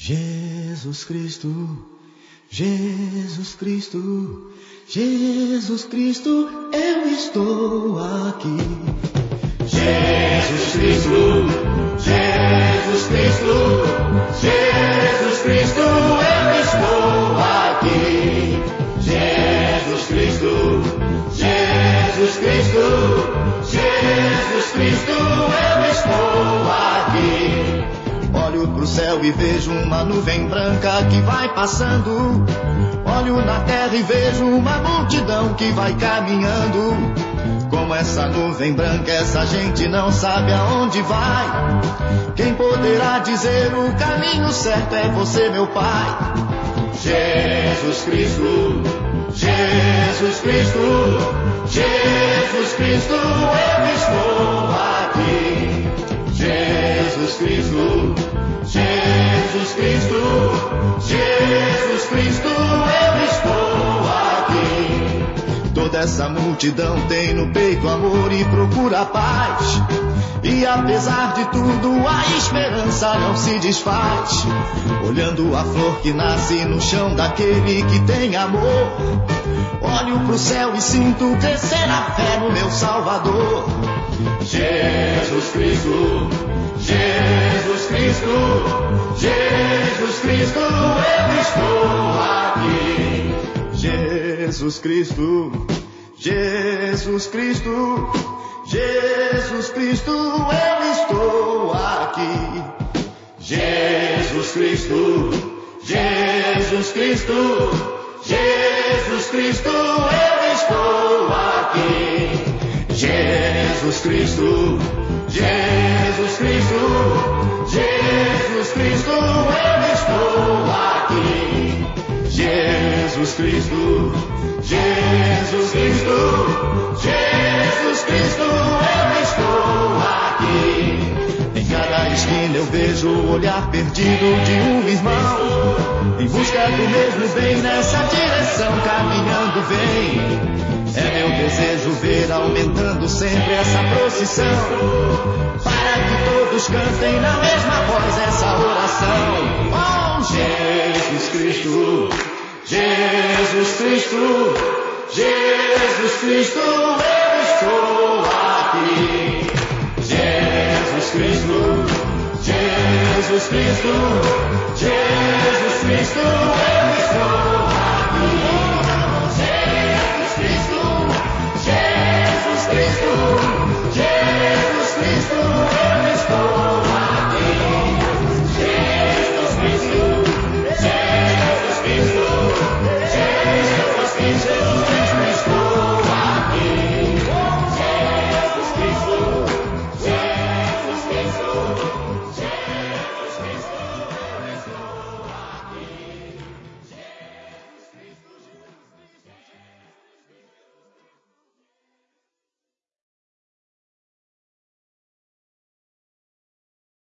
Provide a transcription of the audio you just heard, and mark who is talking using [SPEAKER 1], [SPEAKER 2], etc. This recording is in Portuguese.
[SPEAKER 1] Jesus Cristo, Jesus Cristo, Jesus Cristo, eu estou aqui. Jesus Cristo, Jesus Cristo, Jesus Cristo, eu estou aqui. Jesus Cristo, Jesus Cristo, Jesus Cristo, eu estou aqui. Olho pro céu e vejo uma nuvem branca que vai passando. Olho na terra e vejo uma multidão que vai caminhando. Como essa nuvem branca, essa gente não sabe aonde vai. Quem poderá dizer o caminho certo é você, meu Pai. Jesus Cristo, Jesus Cristo, Jesus Cristo, eu estou aqui. Jesus Cristo, Jesus Cristo, Jesus Cristo, eu estou aqui. Toda essa multidão tem no peito amor e procura paz. E apesar de tudo, a esperança não se desfaz. Olhando a flor que nasce no chão daquele que tem amor, olho pro céu e sinto crescer a fé no meu Salvador. Jesus Cristo, Jesus Cristo, Jesus Cristo, eu estou aqui. Jesus Cristo, Jesus Cristo, Jesus Cristo, eu estou aqui. Jesus Cristo, Jesus Cristo, Jesus Cristo, eu estou aqui. Jesus Cristo, Jesus Cristo, Jesus Cristo, eu estou aqui. Jesus Cristo, Jesus Cristo, Jesus Cristo, eu estou aqui. Em cada esquina eu vejo o olhar perdido de um irmão, em busca do mesmo bem, nessa direção caminhando vem. É meu desejo ver aumentando sempre essa procissão, para que todos cantem na mesma voz essa oração. Oh, Jesus Cristo, Jesus Cristo, Jesus Cristo, eu estou aqui. Jesus Cristo, Jesus Cristo, Jesus Cristo, eu estou aqui. Jesus Cristo, Jesus Cristo, Jesus Cristo, eu estou aqui. Jesus Cristo, Jesus Cristo, Jesus Cristo, eu estou aqui. Jesus Cristo, Jesus Cristo, Jesus Cristo.